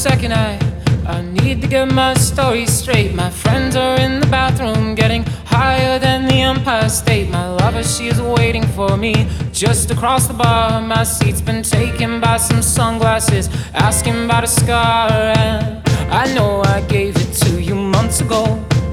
second, I need to get my story straight. My friends are in the bathroom getting higher than the Empire State. My lover, she is waiting for me just across the bar. My seat's been taken by some sunglasses asking about a scar. And I know I gave it to you months ago.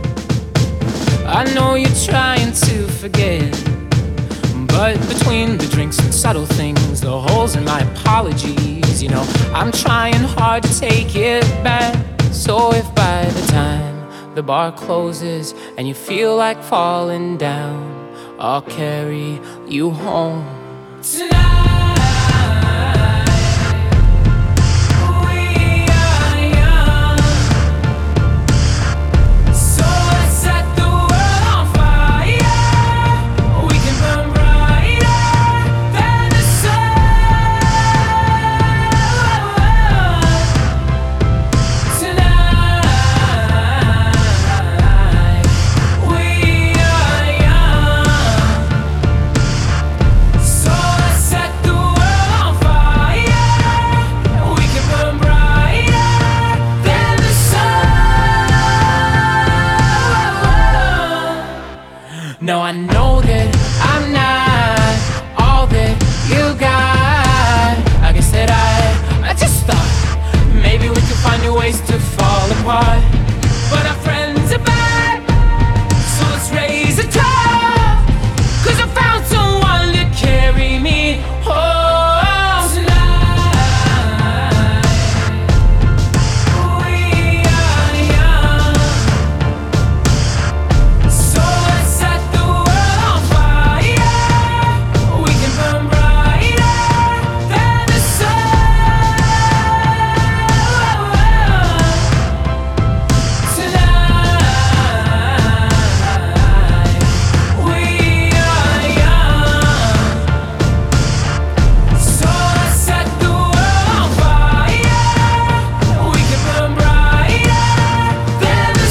I know you're trying to forget, but between the drinks and subtle things, the holes in my apologies, you know, I'm trying hard to take it back. So if by the time the bar closes and you feel like falling down, I'll carry you home tonight. No, I know that I'm not all that you got. I guess that I just thought maybe we could find new ways to fall apart. But our friends are back, so let's raise a toast, 'cause I found someone to carry me home tonight. We are young, so let's set the world on fire. We can burn brighter than the sun tonight. We are young, so let's set the world on fire. We can burn brighter than the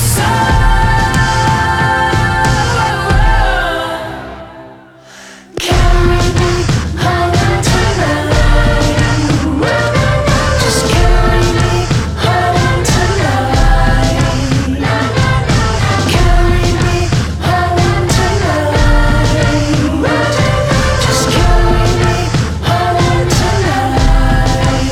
sun. Carry me home tonight. Just carry me home tonight. Carry me home tonight. Just carry me home tonight.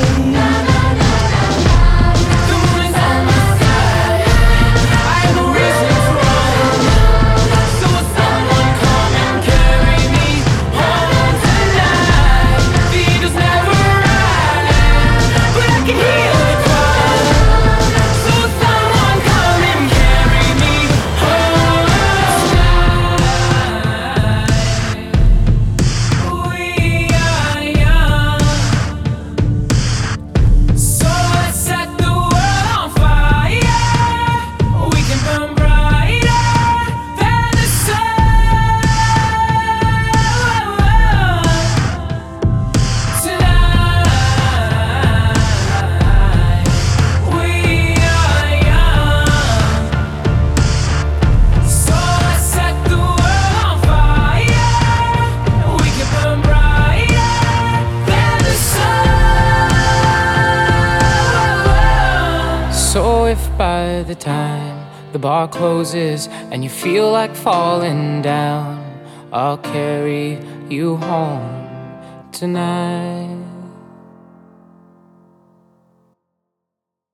The moon is on my side. I have no reason to run. So will someone come and carry me home tonight? The angels never rise, but I can hear the cry. So will someone come and carry me home tonight? We are young, so let's set the world on fire. We can burn brighter than the sun tonight. We are young, so let's set the world on fire. We can burn brighter than the sun. So if by the time the bar closes and you feel like falling down, I'll carry you home tonight.